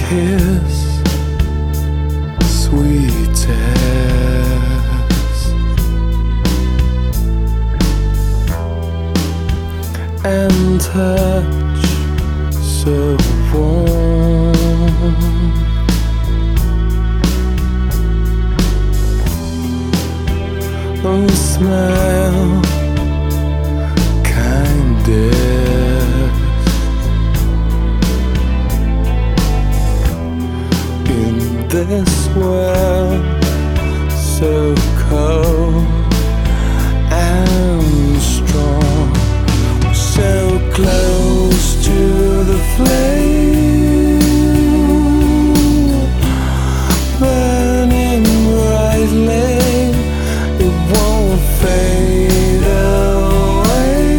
his sweetest, and touch so warm. Oh, smile kindest in this world so cold and strong. We're so close to the flame, burning brightly. It won't fade away.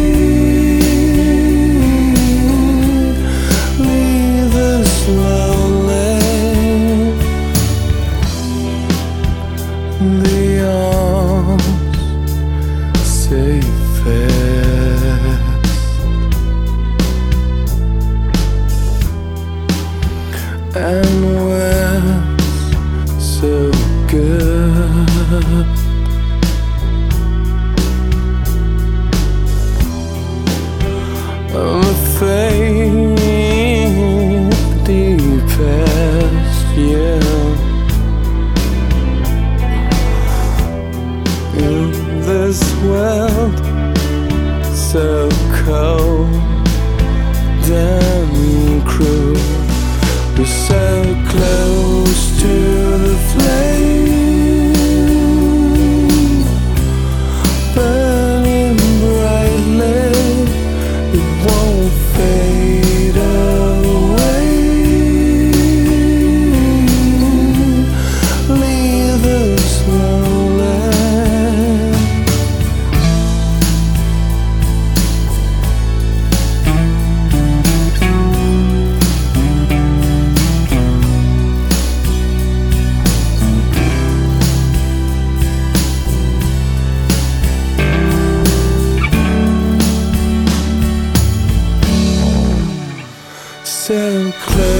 Leave us lonely. The arms safest, and we're so good. I'm afraid deepest, yeah. In this world so cold and cruel, we're so close to the flame, burning brightly. It won't fade away. Leave us lonely. So close.